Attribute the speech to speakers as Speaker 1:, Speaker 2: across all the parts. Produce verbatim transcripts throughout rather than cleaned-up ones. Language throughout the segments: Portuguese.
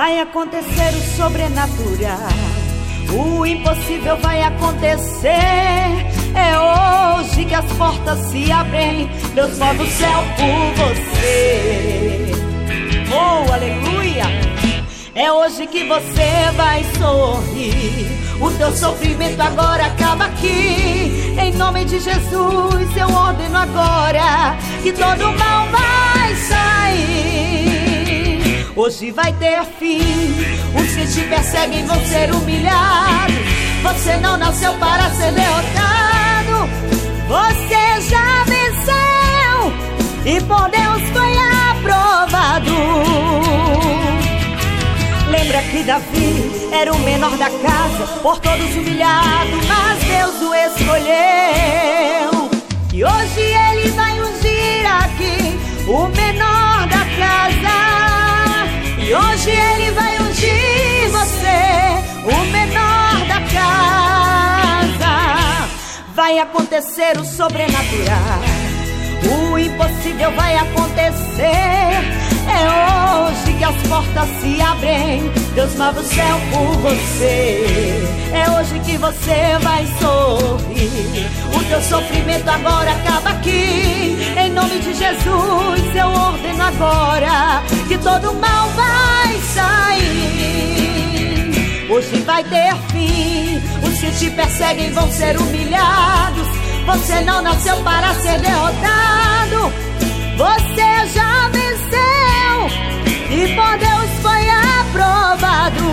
Speaker 1: Vai acontecer o sobrenatural, o impossível vai acontecer. É hoje que as portas se abrem, Deus move o céu por você. Oh, aleluia! É hoje que você vai sorrir, o teu sofrimento agora acaba aqui. Em nome de Jesus eu ordeno agora que todo mal vai sair. Hoje vai ter fim, os que te perseguem vão ser humilhados. Você não nasceu para ser derrotado, você já venceu e por Deus foi aprovado. Lembra que Davi era o menor da casa, por todos humilhado, mas Deus o escolheu. E hoje ele vai ungir aqui o menor da casa. E hoje ele vai ungir você, o menor da casa. Vai acontecer o sobrenatural, o impossível vai acontecer. É hoje que as portas se abrem, Deus move o céu por você. É hoje que você vai sorrir, o teu sofrimento agora acaba aqui. Em nome de Jesus eu ordeno agora que todo mal vai sair. Hoje vai ter fim, os que te perseguem vão ser humilhados. Você não nasceu para ser derrotado, você já venceu e por Deus foi aprovado.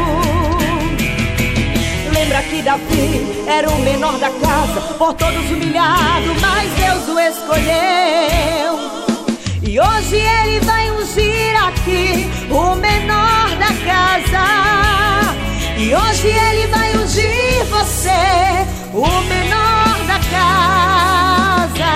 Speaker 1: Lembra que Davi era o menor da casa, por todos humilhado, mas Deus o escolheu. E hoje ele vai ungir aqui o menor da casa. E hoje ele vai ungir você, o menor da casa.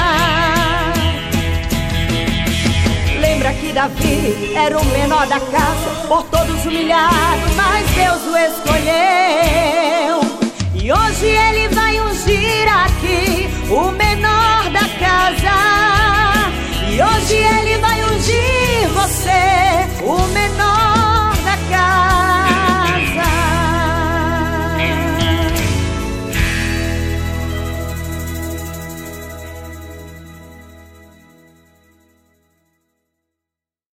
Speaker 1: Lembra que Davi era o menor da casa, por todos humilhado, mas Deus o escolheu. E hoje ele vai ungir aqui o menor da casa. E hoje ele vai